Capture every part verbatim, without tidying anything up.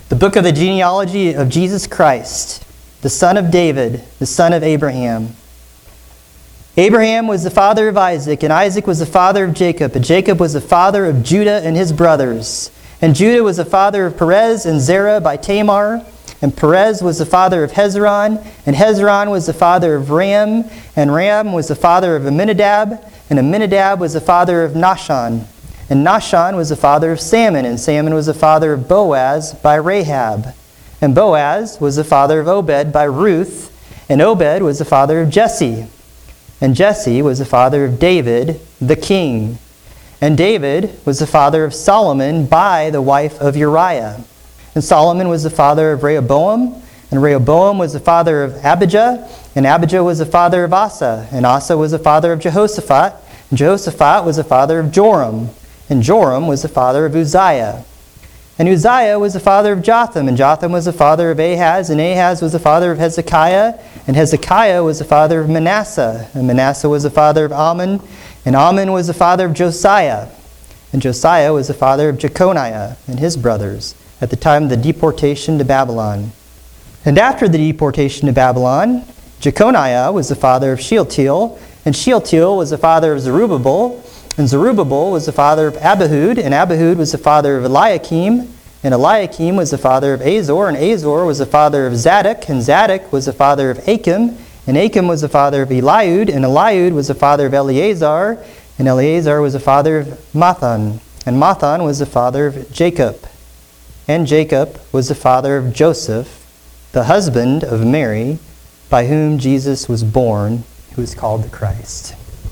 The book of the genealogy of Jesus Christ, the son of David, the son of Abraham. Abraham was the father of Isaac, and Isaac was the father of Jacob, and Jacob was the father of Judah and his brothers. And Judah was the father of Perez and Zerah by Tamar, and Perez was the father of Hezron, and Hezron was the father of Ram, and Ram was the father of Amminadab, and Amminadab was the father of Nahshon. And Nahshon was the father of Salmon, and Salmon was the father of Boaz by Rahab. And Boaz was the father of Obed by Ruth, and Obed was the father of Jesse. And Jesse was the father of David, the king. And David was the father of Solomon by the wife of Uriah. And Solomon was the father of Rehoboam, and Rehoboam was the father of Abijah, and Abijah was the father of Asa, and Asa was the father of Jehoshaphat, and Jehoshaphat was the father of Joram, and Joram was the father of Uzziah. And Uzziah was the father of Jotham, and Jotham was the father of Ahaz, and Ahaz was the father of Hezekiah, and Hezekiah was the father of Manasseh, and Manasseh was the father of Amon, and Amon was the father of Josiah, and Josiah was the father of Jeconiah and his brothers at the time of the deportation to Babylon. And after the deportation to Babylon, Jeconiah was the father of Shealtiel, and Shealtiel was the father of Zerubbabel, and Zerubbabel was the father of Abihud, and Abihud was the father of Eliakim, and Eliakim was the father of Azor, and Azor was the father of Zadok, and Zadok was the father of Achim, and Achim was the father of Eliud, and Eliud was the father of Eleazar, and Eleazar was the father of Mathan, and Mathan was the father of Jacob, and Jacob was the father of Joseph, the husband of Mary, by whom Jesus was born, who is called the Christ.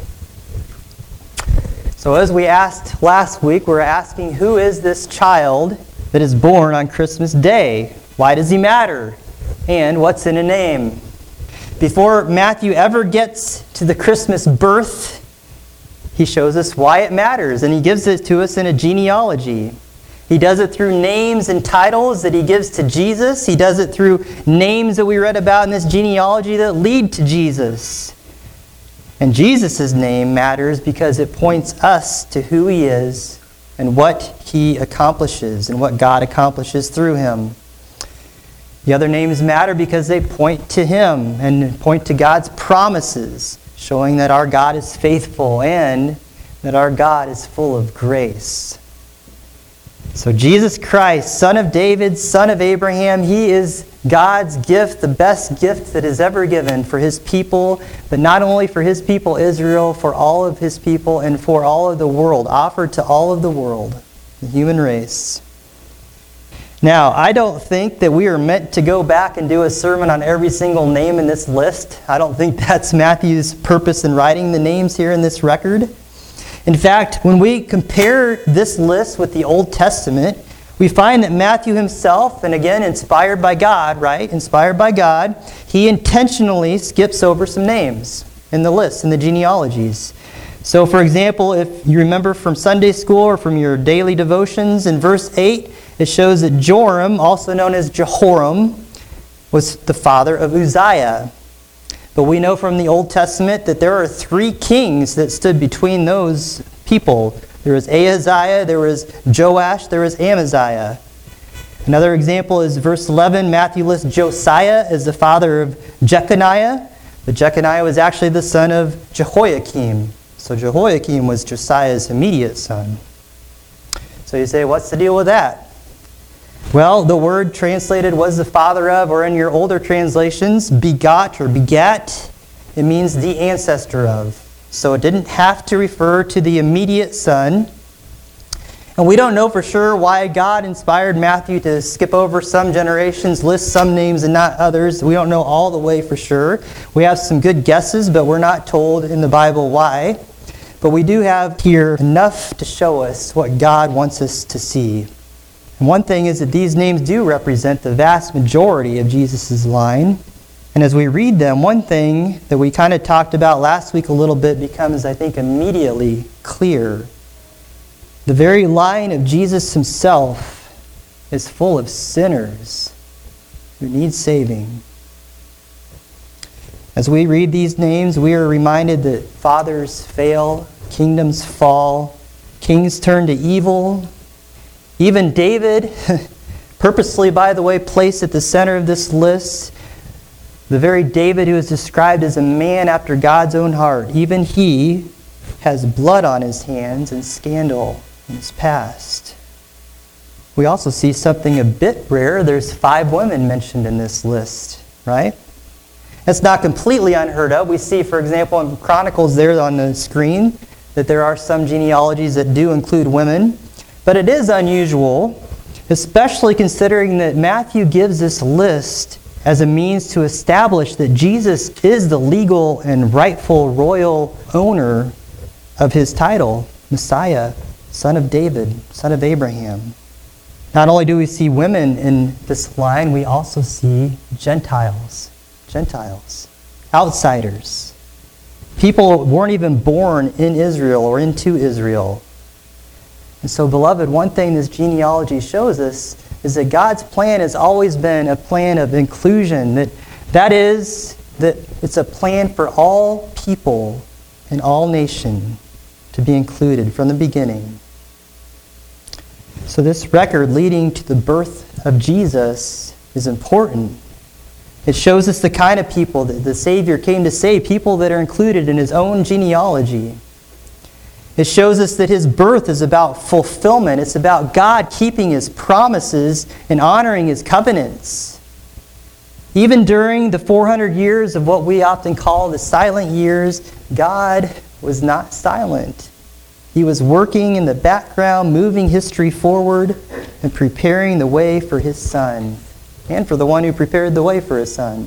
So as we asked last week, we're asking, who is this child that is born on Christmas Day? Why does he matter? And what's in a name? Before Matthew ever gets to the Christmas birth, he shows us why it matters, and he gives it to us in a genealogy. He does it through names and titles that he gives to Jesus. He does it through names that we read about in this genealogy that lead to Jesus. And Jesus' name matters because it points us to who he is and what he accomplishes and what God accomplishes through him. The other names matter because they point to him and point to God's promises, showing that our God is faithful and that our God is full of grace. So Jesus Christ, son of David, son of Abraham, he is God's gift, the best gift that is ever given for his people, but not only for his people Israel, for all of his people and for all of the world, offered to all of the world, the human race. Now, I don't think that we are meant to go back and do a sermon on every single name in this list. I don't think that's Matthew's purpose in writing the names here in this record. In fact, when we compare this list with the Old Testament, we find that Matthew himself, and again, inspired by God, right? Inspired by God, he intentionally skips over some names in the list, in the genealogies. So, for example, if you remember from Sunday school or from your daily devotions, in verse eight, it shows that Joram, also known as Jehoram, was the father of Uzziah. But we know from the Old Testament that there are three kings that stood between those people. There was Ahaziah, there was Joash, there was Amaziah. Another example is verse eleven. Matthew lists Josiah as the father of Jeconiah. But Jeconiah was actually the son of Jehoiakim. So Jehoiakim was Josiah's immediate son. So you say, what's the deal with that? Well, the word translated was the father of, or in your older translations, begot or begat. It means the ancestor of. So it didn't have to refer to the immediate son. And we don't know for sure why God inspired Matthew to skip over some generations, list some names and not others. We don't know all the way for sure. We have some good guesses, but we're not told in the Bible why. But we do have here enough to show us what God wants us to see. And one thing is that these names do represent the vast majority of Jesus' line. And as we read them, one thing that we kind of talked about last week a little bit becomes, I think, immediately clear. The very line of Jesus himself is full of sinners who need saving. As we read these names, we are reminded that fathers fail, kingdoms fall, kings turn to evil. Even David, purposely, by the way, placed at the center of this list. The very David who is described as a man after God's own heart. Even he has blood on his hands and scandal in his past. We also see something a bit rare. There's five women mentioned in this list, right? That's not completely unheard of. We see, for example, in Chronicles there on the screen, that there are some genealogies that do include women. But it is unusual, especially considering that Matthew gives this list as a means to establish that Jesus is the legal and rightful royal owner of his title, Messiah, son of David, son of Abraham. Not only do we see women in this line, we also see Gentiles. Gentiles. Outsiders. People weren't even born in Israel or into Israel. And so, beloved, one thing this genealogy shows us is that God's plan has always been a plan of inclusion. That, that is, that it's a plan for all people in all nations to be included from the beginning. So this record leading to the birth of Jesus is important. It shows us the kind of people that the Savior came to save, people that are included in his own genealogy. It shows us that his birth is about fulfillment. It's about God keeping his promises and honoring his covenants. Even during the four hundred years of what we often call the silent years, God was not silent. He was working in the background, moving history forward and preparing the way for his Son and for the one who prepared the way for his Son.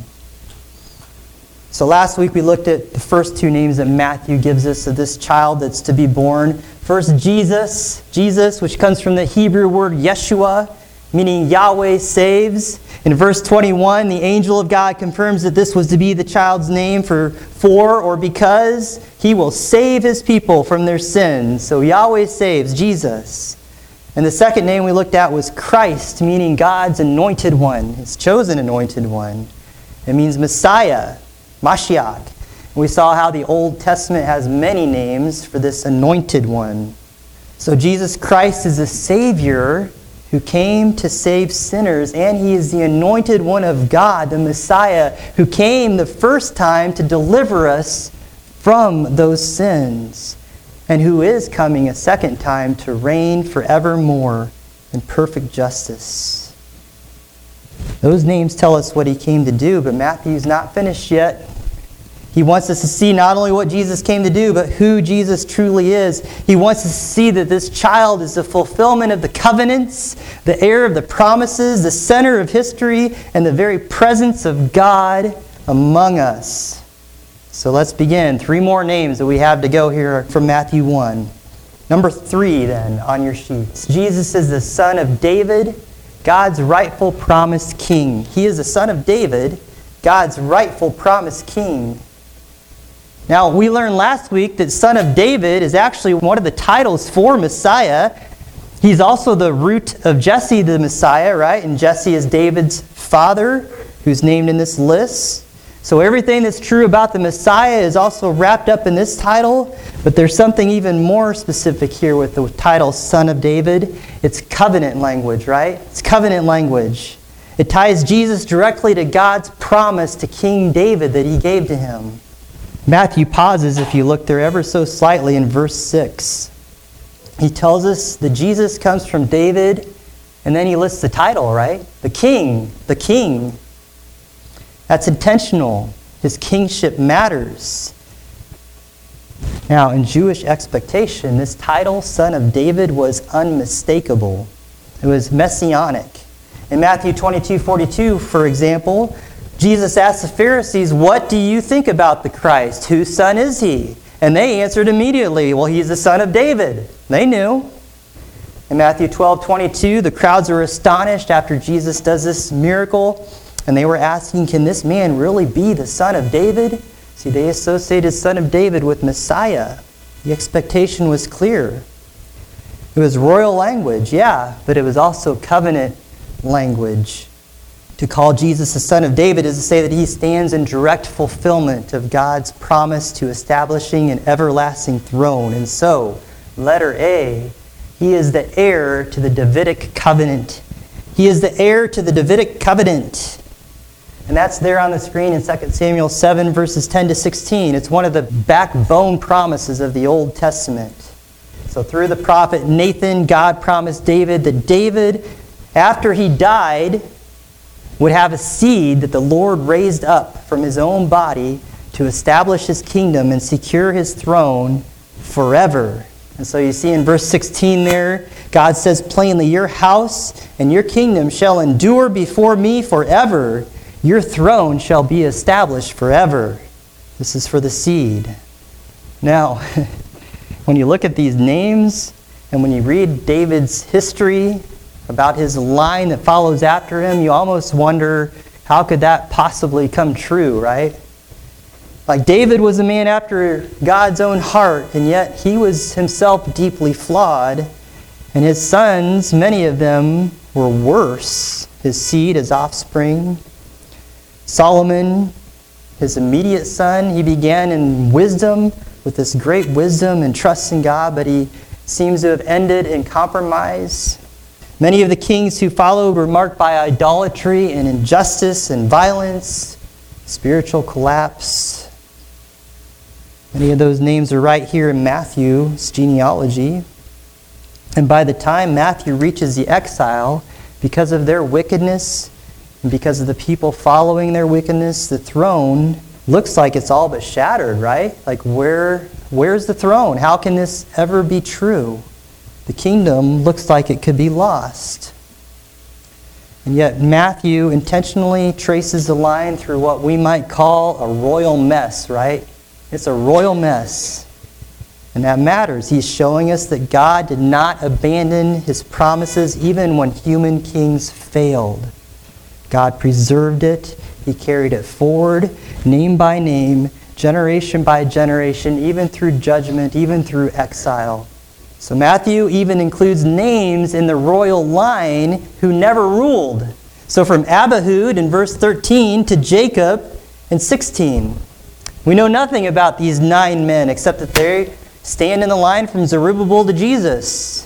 So last week we looked at the first two names that Matthew gives us of this child that's to be born. First, Jesus. Jesus, which comes from the Hebrew word Yeshua, meaning Yahweh saves. In verse twenty-one, the angel of God confirms that this was to be the child's name for, for or because he will save his people from their sins. So Yahweh saves, Jesus. And the second name we looked at was Christ, meaning God's anointed one, his chosen anointed one. It means Messiah, Mashiach. And we saw how the Old Testament has many names for this anointed one. So Jesus Christ is a Savior who came to save sinners, and he is the anointed one of God, the Messiah, who came the first time to deliver us from those sins, and who is coming a second time to reign forevermore in perfect justice. Those names tell us what he came to do, but Matthew's not finished yet. He wants us to see not only what Jesus came to do, but who Jesus truly is. He wants us to see that this child is the fulfillment of the covenants, the heir of the promises, the center of history, and the very presence of God among us. So let's begin. Three more names that we have to go here from Matthew one. Number three, then, on your sheets. Jesus is the son of David, God's rightful promised king. He is the son of David, God's rightful promised king. Now, we learned last week that Son of David is actually one of the titles for Messiah. He's also the root of Jesse, the Messiah, right? And Jesse is David's father, who's named in this list. So everything that's true about the Messiah is also wrapped up in this title. But there's something even more specific here with the title Son of David. It's covenant language, right? It's covenant language. It ties Jesus directly to God's promise to King David that he gave to him. Matthew pauses, if you look there ever so slightly, in verse six. He tells us that Jesus comes from David, and then he lists the title, right? The king, the king. That's intentional. His kingship matters. Now, in Jewish expectation, this title, Son of David, was unmistakable. It was messianic. In Matthew twenty-two forty-two, for example, Jesus asked the Pharisees, "What do you think about the Christ? Whose son is he?" And they answered immediately, "Well, he's the son of David." They knew. In Matthew twelve twenty-two, the crowds are astonished after Jesus does this miracle, and they were asking, can this man really be the son of David? See, they associated son of David with Messiah. The expectation was clear. It was royal language, yeah, but it was also covenant language. To call Jesus the son of David is to say that he stands in direct fulfillment of God's promise to establishing an everlasting throne. And so, letter A, he is the heir to the Davidic covenant. He is the heir to the Davidic covenant. And that's there on the screen in Second Samuel seven, verses ten to sixteen. It's one of the backbone promises of the Old Testament. So through the prophet Nathan, God promised David that David, after he died, would have a seed that the Lord raised up from his own body to establish his kingdom and secure his throne forever. And so you see in verse sixteen there, God says plainly, your house and your kingdom shall endure before me forever. Your throne shall be established forever. This is for the seed. Now, when you look at these names and when you read David's history about his line that follows after him, you almost wonder, how could that possibly come true, right? Like David was a man after God's own heart, and yet he was himself deeply flawed. And his sons, many of them, were worse. His seed, his offspring. Solomon, his immediate son, he began in wisdom, with this great wisdom and trust in God, but he seems to have ended in compromise. Many of the kings who followed were marked by idolatry and injustice and violence, spiritual collapse. Many of those names are right here in Matthew's genealogy. And by the time Matthew reaches the exile, because of their wickedness, and because of the people following their wickedness, the throne looks like it's all but shattered, right? Like where, where's the throne? How can this ever be true? The kingdom looks like it could be lost. And yet Matthew intentionally traces the line through what we might call a royal mess, right? It's a royal mess. And that matters. He's showing us that God did not abandon his promises even when human kings failed. God preserved it. He carried it forward, name by name, generation by generation, even through judgment, even through exile. So Matthew even includes names in the royal line who never ruled. So from Abihud in verse thirteen to Jacob in sixteen. We know nothing about these nine men except that they stand in the line from Zerubbabel to Jesus.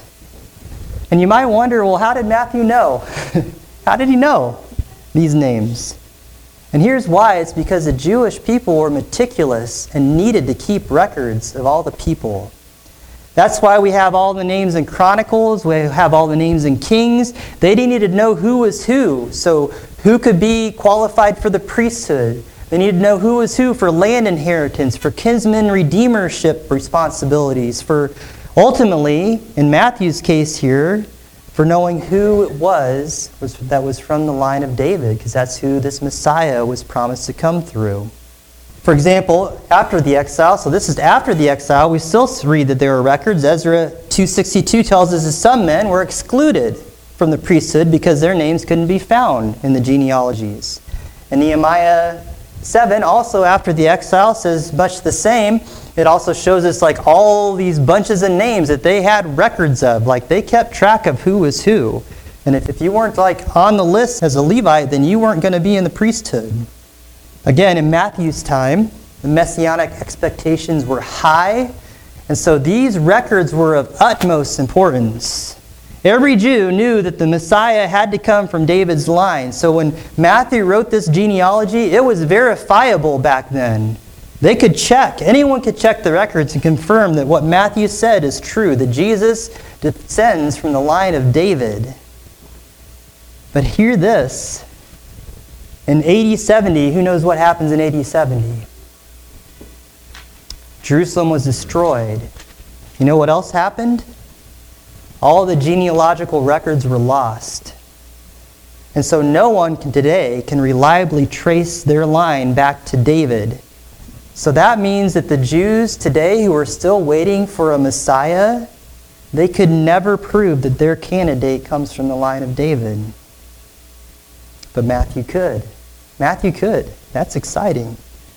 And you might wonder, well, how did Matthew know? How did he know these names? And here's why. It's because the Jewish people were meticulous and needed to keep records of all the people. That's why we have all the names in Chronicles. We have all the names in Kings. They needed to know who was who. So who could be qualified for the priesthood? They needed to know who was who for land inheritance, for kinsman redeemership responsibilities, for ultimately, in Matthew's case here, for knowing who it was, was that was from the line of David, because that's who this Messiah was promised to come through. For example, after the exile, so this is after the exile, we still read that there are records. Ezra two sixty-two tells us that some men were excluded from the priesthood because their names couldn't be found in the genealogies. And Nehemiah seven, also after the exile, says much the same. It also shows us like all these bunches of names that they had records of. Like they kept track of who was who. And if, if you weren't like on the list as a Levite, then you weren't going to be in the priesthood. Again, in Matthew's time, the messianic expectations were high. And so these records were of utmost importance. Every Jew knew that the Messiah had to come from David's line. So when Matthew wrote this genealogy, it was verifiable back then. They could check, anyone could check the records and confirm that what Matthew said is true, that Jesus descends from the line of David. But hear this. In A D seventy, who knows what happens in A D seventy? Jerusalem was destroyed. You know what else happened? All the genealogical records were lost. And so no one can, today can reliably trace their line back to David. So that means that the Jews today who are still waiting for a Messiah, they could never prove that their candidate comes from the line of David. But Matthew could. Matthew could. That's exciting.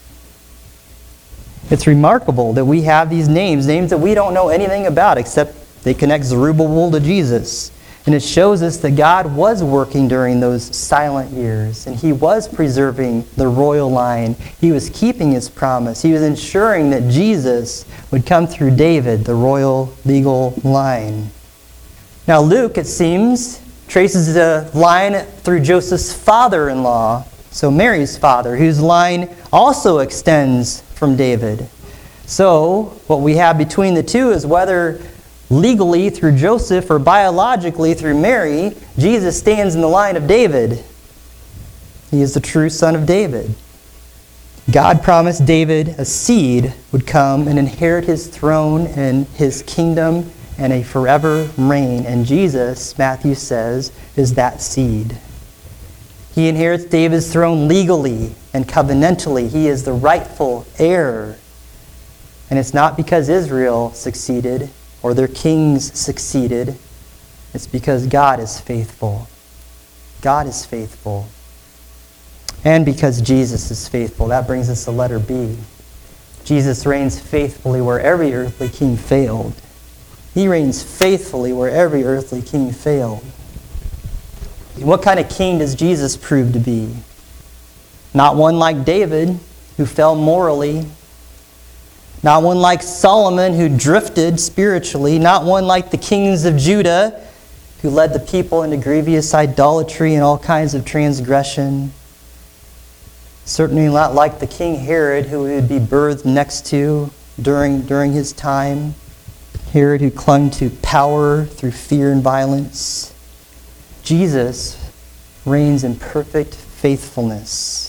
It's remarkable that we have these names, names that we don't know anything about except they connect Zerubbabel to Jesus. And it shows us that God was working during those silent years. And he was preserving the royal line. He was keeping his promise. He was ensuring that Jesus would come through David, the royal legal line. Now Luke, it seems, traces the line through Joseph's father-in-law, so Mary's father, whose line also extends from David. So what we have between the two is whether legally through Joseph or biologically through Mary, Jesus stands in the line of David. He is the true son of David. God promised David a seed would come and inherit his throne and his kingdom and a forever reign. And Jesus, Matthew says, is that seed. He inherits David's throne legally and covenantally. He is the rightful heir. And it's not because Israel succeeded or their kings succeeded. It's because God is faithful. God is faithful. And because Jesus is faithful. That brings us to letter B. Jesus reigns faithfully where every earthly king failed. He reigns faithfully where every earthly king failed. What kind of king does Jesus prove to be? Not one like David, who fell morally. Not one like Solomon, who drifted spiritually. Not one like the kings of Judah, who led the people into grievous idolatry and all kinds of transgression. Certainly not like the King Herod, who he would be birthed next to during, during his time. Herod, who clung to power through fear and violence. Jesus reigns in perfect faithfulness.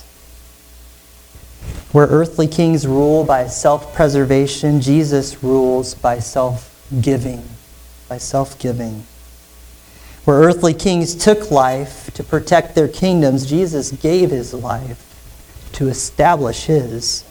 Where earthly kings rule by self-preservation, Jesus rules by self-giving. By self-giving. Where earthly kings took life to protect their kingdoms, Jesus gave his life to establish his.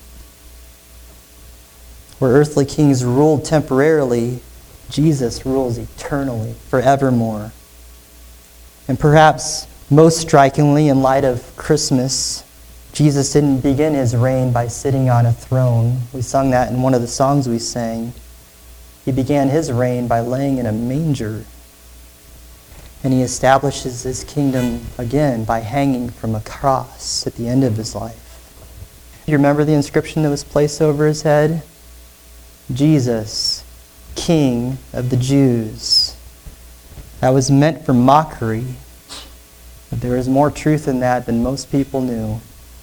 Where earthly kings ruled temporarily, Jesus rules eternally, forevermore. And perhaps most strikingly, in light of Christmas, Jesus didn't begin his reign by sitting on a throne. We sung that in one of the songs we sang. He began his reign by laying in a manger. And he establishes his kingdom again by hanging from a cross at the end of his life. You remember the inscription that was placed over his head? Jesus, King of the Jews. That was meant for mockery. But there is more truth in that than most people knew.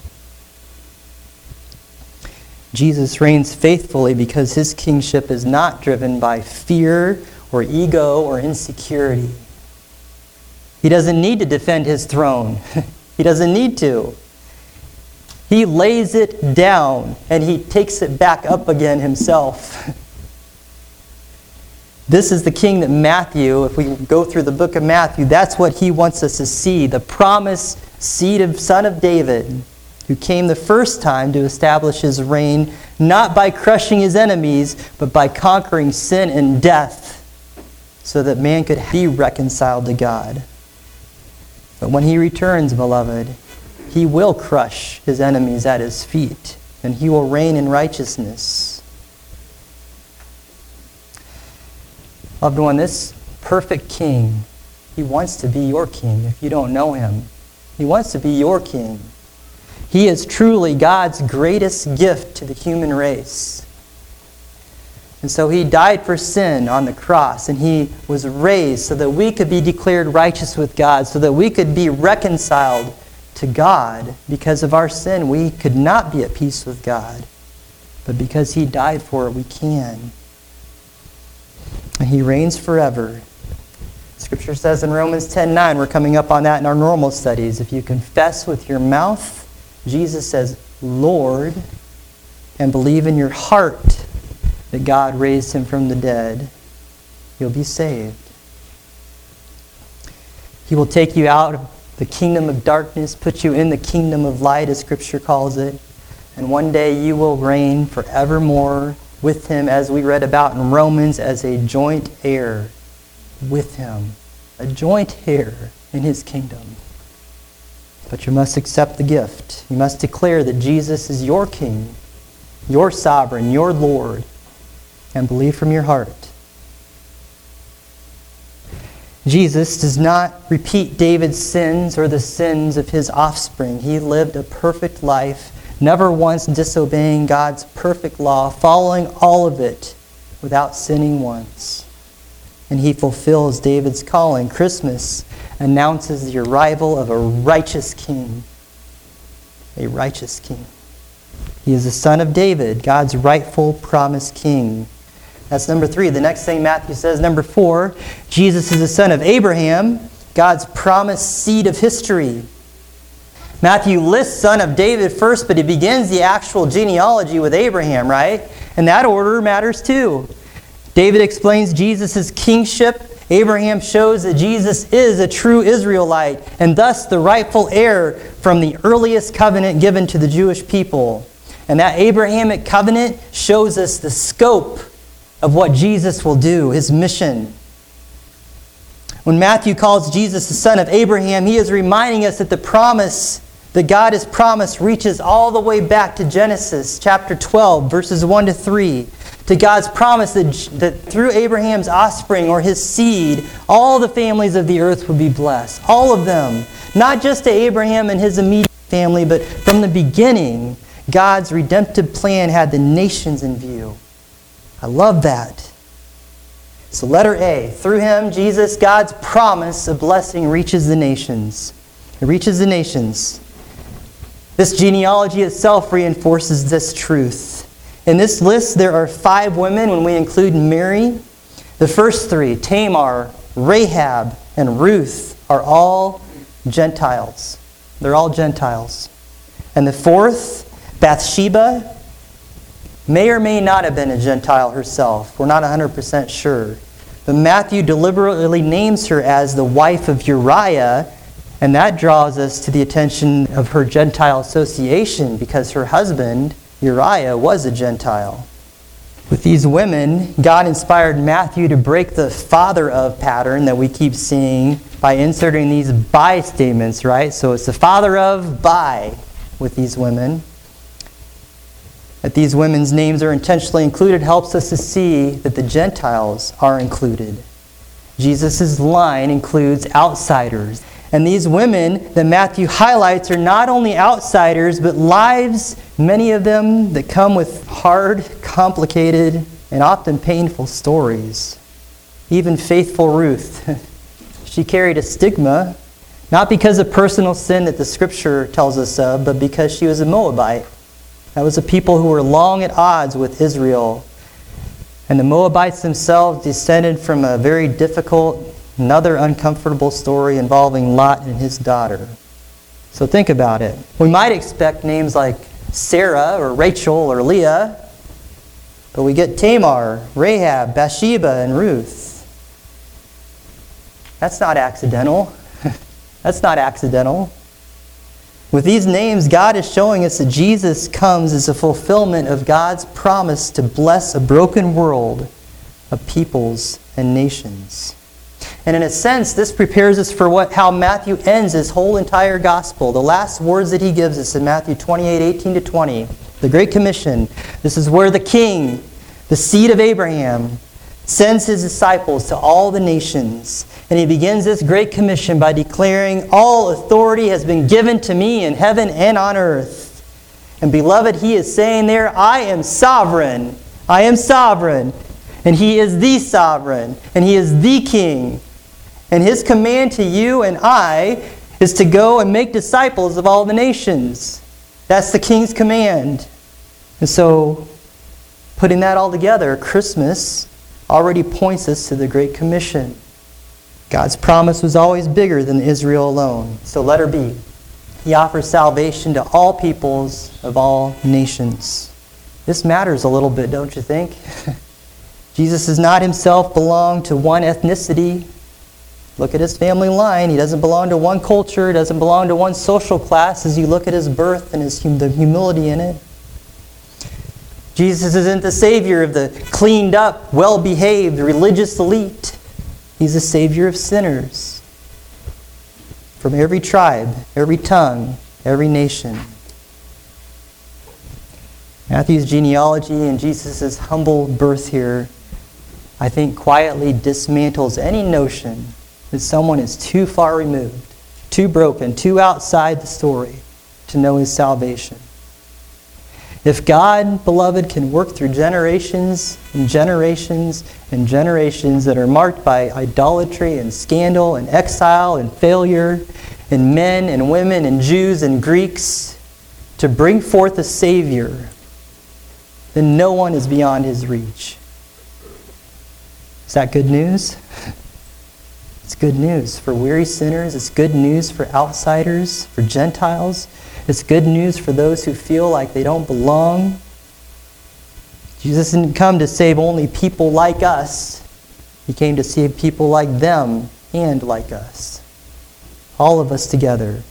Jesus reigns faithfully because his kingship is not driven by fear or ego or insecurity. He doesn't need to defend his throne. He doesn't need to. He lays it down and he takes it back up again himself. This is the king that Matthew, if we go through the book of Matthew, that's what he wants us to see. The promised seed of son of David, who came the first time to establish his reign, not by crushing his enemies, but by conquering sin and death, so that man could be reconciled to God. But when he returns, beloved, he will crush his enemies at his feet, and he will reign in righteousness. Loved one, this perfect king, he wants to be your king if you don't know him. He wants to be your king. He is truly God's greatest gift to the human race. And so he died for sin on the cross, and he was raised so that we could be declared righteous with God, so that we could be reconciled to God. Because of our sin, we could not be at peace with God. But because he died for it, we can. And he reigns forever. Scripture says in Romans ten nine, we're coming up on that in our normal studies, if you confess with your mouth, Jesus says, Lord, and believe in your heart that God raised him from the dead, you'll be saved. He will take you out of the kingdom of darkness, put you in the kingdom of light, as Scripture calls it, and one day you will reign forevermore with him, as we read about in Romans, as a joint heir with him. A joint heir in his kingdom. But you must accept the gift. You must declare that Jesus is your king, your sovereign, your Lord, and believe from your heart. Jesus does not repeat David's sins or the sins of his offspring. He lived a perfect life, never once disobeying God's perfect law, following all of it without sinning once. And he fulfills David's calling. Christmas, announces the arrival of a righteous king. A righteous king. He is the son of David, God's rightful promised king. That's number three. The next thing Matthew says, number four, Jesus is the son of Abraham, God's promised seed of history. Matthew lists son of David first, but he begins the actual genealogy with Abraham, right? And that order matters too. David explains Jesus' kingship. Abraham shows that Jesus is a true Israelite, and thus the rightful heir from the earliest covenant given to the Jewish people. And that Abrahamic covenant shows us the scope of what Jesus will do, his mission. When Matthew calls Jesus the son of Abraham, he is reminding us that the promise that God has promised reaches all the way back to Genesis chapter twelve, verses one to three. To God's promise that, that through Abraham's offspring or his seed, all the families of the earth would be blessed. All of them. Not just to Abraham and his immediate family, but from the beginning, God's redemptive plan had the nations in view. I love that. So letter A, through him, Jesus, God's promise of blessing reaches the nations. It reaches the nations. This genealogy itself reinforces this truth. In this list, there are five women when we include Mary. The first three, Tamar, Rahab, and Ruth, are all Gentiles. They're all Gentiles. And the fourth, Bathsheba, may or may not have been a Gentile herself. We're not one hundred percent sure. But Matthew deliberately names her as the wife of Uriah, and that draws us to the attention of her Gentile association because her husband, Uriah, was a Gentile. With these women, God inspired Matthew to break the father of pattern that we keep seeing by inserting these by statements, right? So it's the father of by with these women. That these women's names are intentionally included helps us to see that the Gentiles are included. Jesus' line includes outsiders. And these women that Matthew highlights are not only outsiders, but lives, many of them, that come with hard, complicated, and often painful stories. Even faithful Ruth. She carried a stigma, not because of personal sin that the Scripture tells us of, but because she was a Moabite. That was a people who were long at odds with Israel. And the Moabites themselves descended from a very difficult, another uncomfortable story involving Lot and his daughter. So think about it. We might expect names like Sarah or Rachel or Leah, but we get Tamar, Rahab, Bathsheba, and Ruth. That's not accidental. That's not accidental. With these names, God is showing us that Jesus comes as a fulfillment of God's promise to bless a broken world of peoples and nations. And in a sense, this prepares us for what how Matthew ends his whole entire gospel. The last words that he gives us in Matthew twenty-eight, eighteen to twenty, the Great Commission. This is where the King, the seed of Abraham, sends his disciples to all the nations. And he begins this Great Commission by declaring, all authority has been given to me in heaven and on earth. And beloved, he is saying there, I am sovereign. I am sovereign. And he is the sovereign. And he is the King. And his command to you and I is to go and make disciples of all the nations. That's the King's command. And so, putting that all together, Christmas already points us to the Great Commission. God's promise was always bigger than Israel alone. So letter B. He offers salvation to all peoples of all nations. This matters a little bit, don't you think? Jesus does not himself belong to one ethnicity. Look at his family line. He doesn't belong to one culture. He doesn't belong to one social class as you look at his birth and his hum- the humility in it. Jesus isn't the Savior of the cleaned up, well-behaved, religious elite. He's the Savior of sinners. From every tribe, every tongue, every nation. Matthew's genealogy and Jesus' humble birth here, I think, quietly dismantles any notion that someone is too far removed, too broken, too outside the story to know his salvation. If God, beloved, can work through generations and generations and generations that are marked by idolatry and scandal and exile and failure and men and women and Jews and Greeks to bring forth a Savior, then no one is beyond His reach. Is that good news? It's good news for weary sinners. It's good news for outsiders, for Gentiles. It's good news for those who feel like they don't belong. Jesus didn't come to save only people like us. He came to save people like them and like us. All of us together.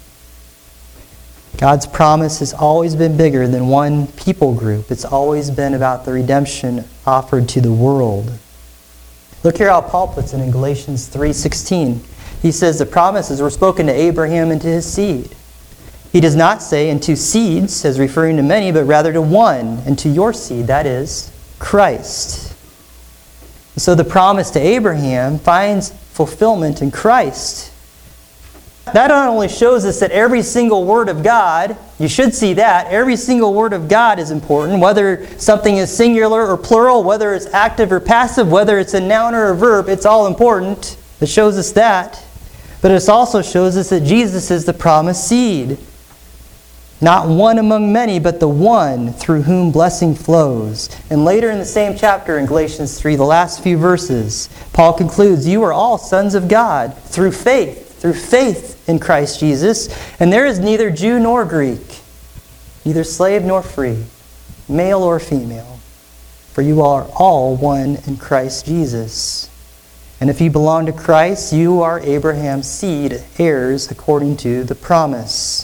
God's promise has always been bigger than one people group. It's always been about the redemption offered to the world. Look here how Paul puts it in Galatians three sixteen. He says the promises were spoken to Abraham and to his seed. He does not say into seeds, as referring to many, but rather to one, and to your seed, that is, Christ. So the promise to Abraham finds fulfillment in Christ. That not only shows us that every single word of God, you should see that, every single word of God is important, whether something is singular or plural, whether it's active or passive, whether it's a noun or a verb, it's all important. It shows us that. But it also shows us that Jesus is the promised seed. Not one among many, but the one through whom blessing flows. And later in the same chapter in Galatians three, the last few verses, Paul concludes, you are all sons of God through faith, through faith in Christ Jesus. And there is neither Jew nor Greek, neither slave nor free, male or female. For you are all one in Christ Jesus. And if you belong to Christ, you are Abraham's seed, heirs according to the promise.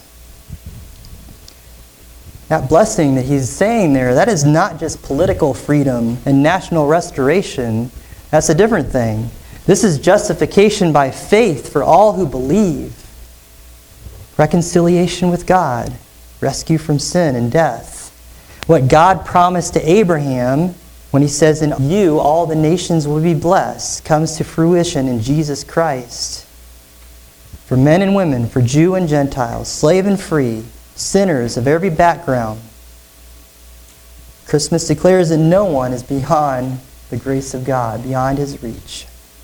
That blessing that he's saying there, that is not just political freedom and national restoration. That's a different thing. This is justification by faith for all who believe. Reconciliation with God. Rescue from sin and death. What God promised to Abraham when He says, in you all the nations will be blessed, comes to fruition in Jesus Christ. For men and women, for Jew and Gentile, slave and free, sinners of every background. Christmas declares that no one is beyond the grace of God, beyond His reach.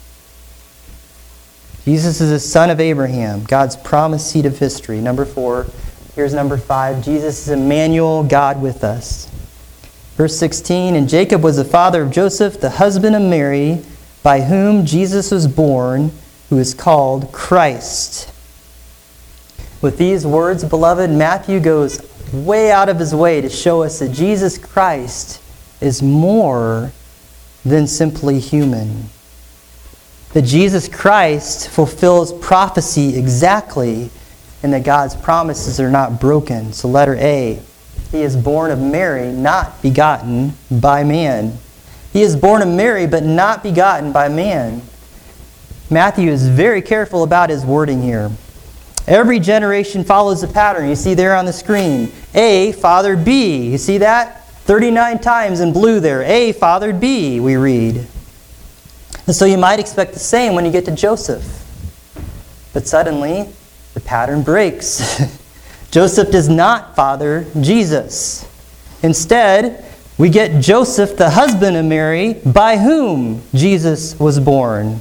Jesus is the son of Abraham, God's promised seed of history. Number four, here's number five. Jesus is Emmanuel, God with us. Verse sixteen, and Jacob was the father of Joseph, the husband of Mary, by whom Jesus was born, who is called Christ. With these words, beloved, Matthew goes way out of his way to show us that Jesus Christ is more than simply human. That Jesus Christ fulfills prophecy exactly, and that God's promises are not broken. So letter A, He is born of Mary, not begotten by man. He is born of Mary, but not begotten by man. Matthew is very careful about his wording here. Every generation follows the pattern you see there on the screen. A fathered B. You see that? thirty-nine times in blue there. A fathered B, we read. And so you might expect the same when you get to Joseph. But suddenly, the pattern breaks. Joseph does not father Jesus. Instead, we get Joseph, the husband of Mary, by whom Jesus was born.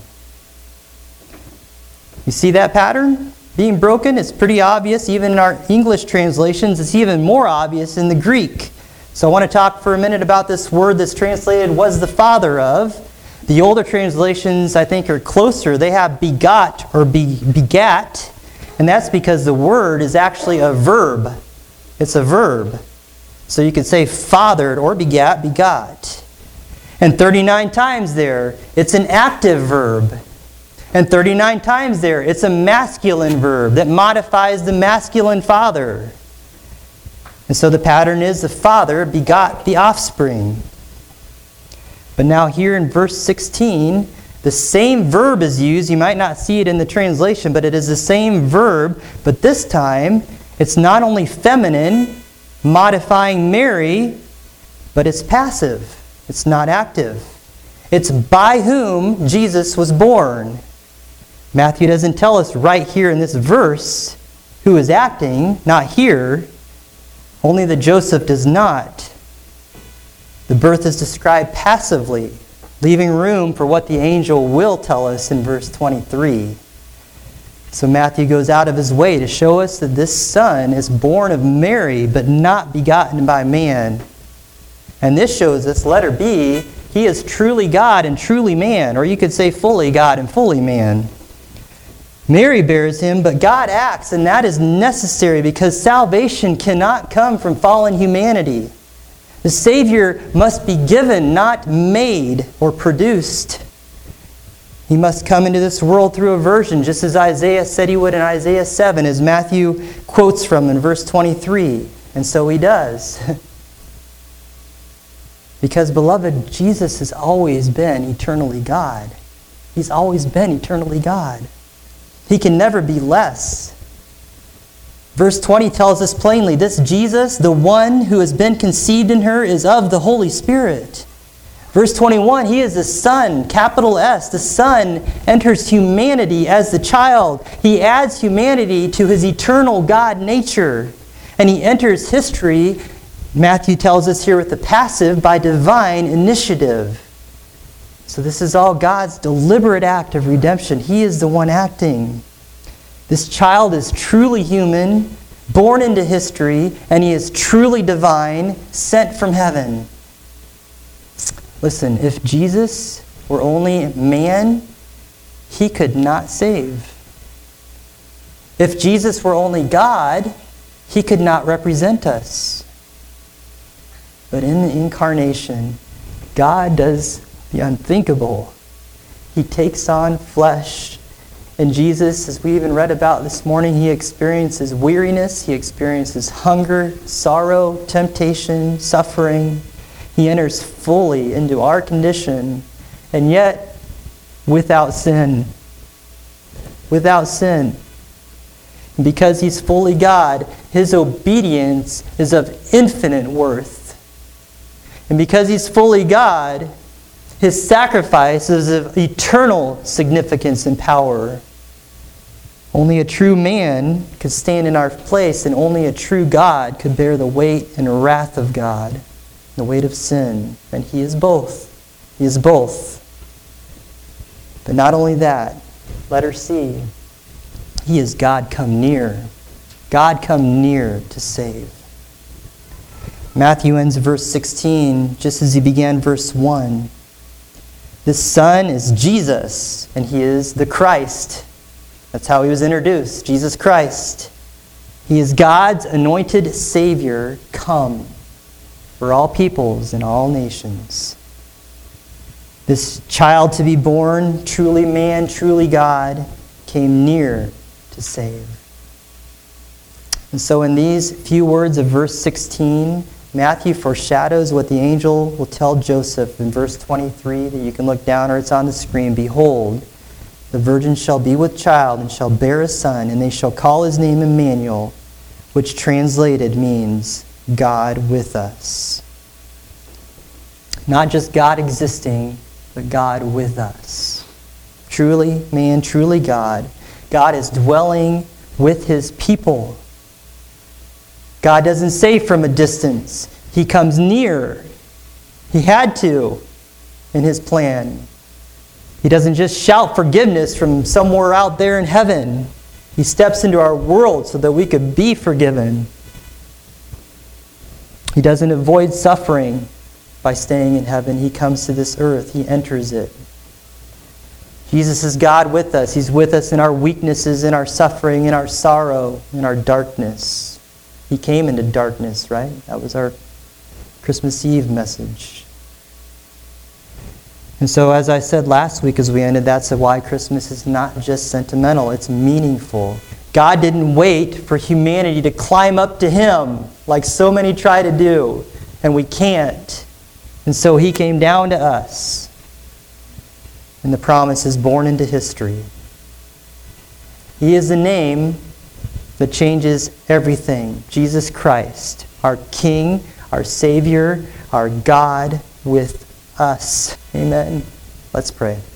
You see that pattern being broken? It's pretty obvious. Even in our English translations, it's even more obvious in the Greek. So I want to talk for a minute about this word that's translated was the father of. The older translations, I think, are closer. They have begot or be, begat, and that's because the word is actually a verb. It's a verb. So you could say fathered or begat, begot. And thirty-nine times there, it's an active verb. And thirty-nine times there, it's a masculine verb that modifies the masculine father. And so the pattern is the father begot the offspring. But now here in verse sixteen, the same verb is used. You might not see it in the translation, but it is the same verb. But this time, it's not only feminine, modifying Mary, but it's passive. It's not active. It's by whom Jesus was born. Matthew doesn't tell us right here in this verse who is acting, not here. only that Joseph does not. The birth is described passively, leaving room for what the angel will tell us in verse twenty-three. So Matthew goes out of his way to show us that this son is born of Mary, but not begotten by man. And this shows us, letter B, he is truly God and truly man, or you could say fully God and fully man. Mary bears him, but God acts, and that is necessary because salvation cannot come from fallen humanity. The Savior must be given, not made or produced. He must come into this world through a virgin, just as Isaiah said he would in Isaiah seven, as Matthew quotes from in verse twenty-three. And so he does. Because, beloved, Jesus has always been eternally God. He's always been eternally God. He can never be less. Verse twenty tells us plainly, this Jesus, the one who has been conceived in her, is of the Holy Spirit. Verse twenty-one, he is the Son, capital S. The Son enters humanity as the child. He adds humanity to his eternal God nature. And he enters history, Matthew tells us here with the passive, by divine initiative. So this is all God's deliberate act of redemption. He is the one acting. This child is truly human, born into history, and he is truly divine, sent from heaven. Listen, if Jesus were only man, he could not save. If Jesus were only God, he could not represent us. But in the incarnation, God does the unthinkable. He takes on flesh. And Jesus, as we even read about this morning, he experiences weariness, he experiences hunger, sorrow, temptation, suffering. He enters fully into our condition, and yet without sin. Without sin. And because he's fully God, his obedience is of infinite worth. And because he's fully God, his sacrifice is of eternal significance and power. Only a true man could stand in our place, and only a true God could bear the weight and wrath of God. The weight of sin. And he is both. He is both. But not only that, letter C, he is God come near. God come near to save. Matthew ends verse sixteen just as he began verse one. This Son is Jesus, and he is the Christ. That's how he was introduced, Jesus Christ. He is God's anointed Savior come for all peoples and all nations. This child to be born, truly man, truly God, came near to save. And so in these few words of verse sixteen, Matthew foreshadows what the angel will tell Joseph in verse twenty-three, that you can look down or it's on the screen. Behold, the virgin shall be with child and shall bear a son, and they shall call his name Emmanuel, which translated means God with us. Not just God existing, but God with us. Truly man, truly God. God is dwelling with his people. God doesn't say from a distance. He comes near. He had to in his plan. He doesn't just shout forgiveness from somewhere out there in heaven. He steps into our world so that we could be forgiven. He doesn't avoid suffering by staying in heaven. He comes to this earth. He enters it. Jesus is God with us. He's with us in our weaknesses, in our suffering, in our sorrow, in our darkness. He came into darkness, right? That was our Christmas Eve message. And so, as I said last week as we ended, that's why Christmas is not just sentimental, it's meaningful. God didn't wait for humanity to climb up to him like so many try to do, and we can't. And so he came down to us. And the promise is born into history. He is the name that changes everything. Jesus Christ, our King, our Savior, our God with us. Amen. Let's pray.